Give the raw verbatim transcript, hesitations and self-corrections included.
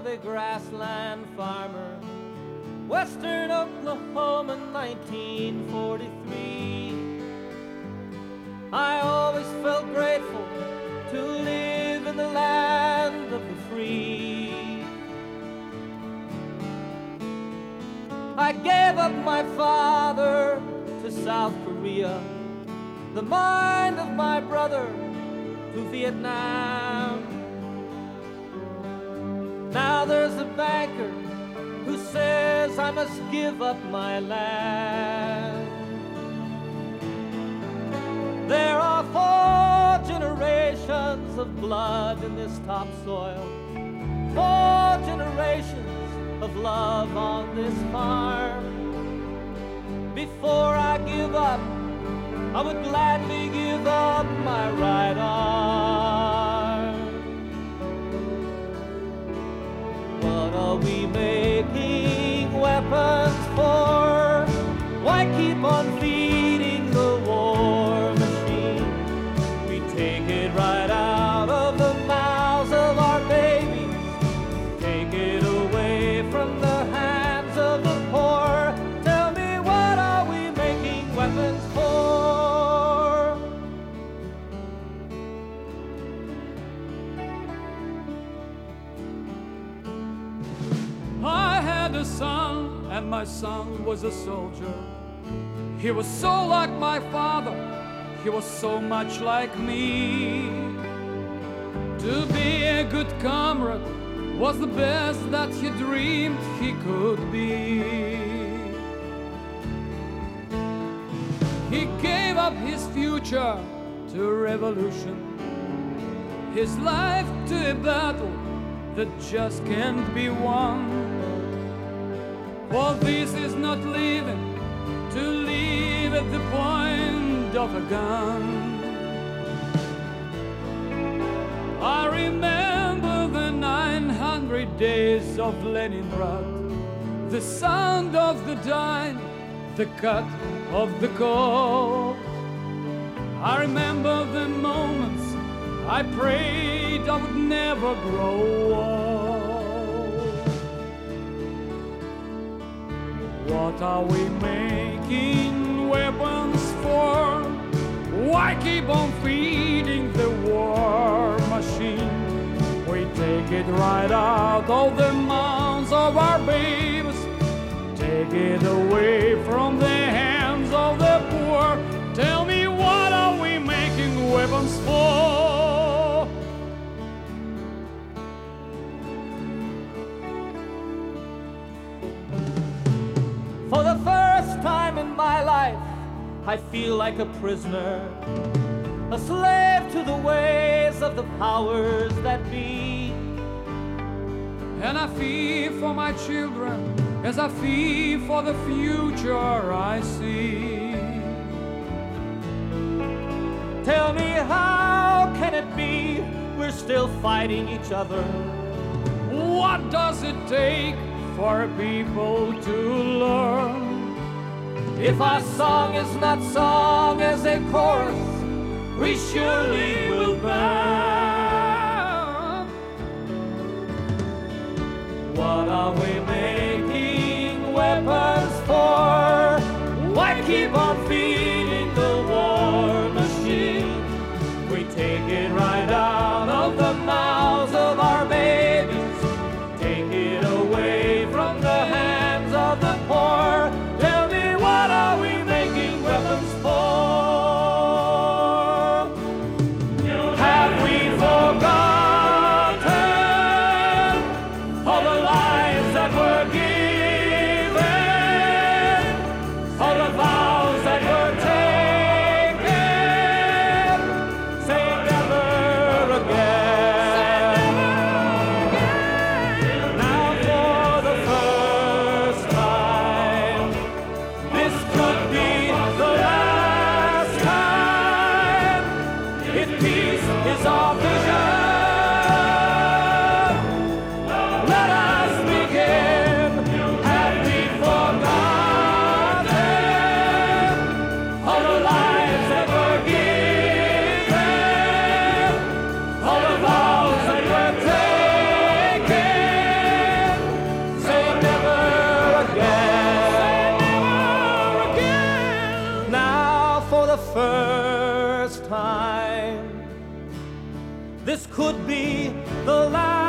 of a grassland farmer, Western Oklahoma, nineteen forty-three. I always felt grateful to live in the land of the free. I gave up my father to South Korea, the mind of my brother to Vietnam. Now there's a banker who says I must give up my land. There are four generations of blood in this topsoil, four generations of love on this farm. Before I give up, I would gladly give up my right arm. What are we making weapons for? Why keep on feeding the war machine? We take it right out of the mouths of our babies, take it away from the hands of the poor. Tell me, what are we making weapons for? I had a son, and my son was a soldier. He was so like my father, he was so much like me. To be a good comrade was the best that he dreamed he could be. He gave up his future to a revolution, his life to a battle that just can't be won. For this is not living, to live at the point of a gun. I remember the nine hundred days of Leningrad, the sound of the dime, the cut of the call. I remember the moments I prayed I would never grow old. What are we making weapons for? Why keep on feeding the war machine? We take it right out of the mouths of our babies, take it away from the hands of the poor. Tell me, what are we making weapons for? For the first time in my life, I feel like a prisoner, a slave to the ways of the powers that be. And I fear for my children as I fear for the future I see. Tell me, how can it be we're still fighting each other? What does it take for people to learn? If our song is not song as a chorus, we surely will burn. What are we making weapons for? Why keep on feeding the war machine? We take it right out of the mouths of our babies, take it away from the hands of the poor. Tell me, what are we making weapons for? Have we forgotten all the lives that were could be the last.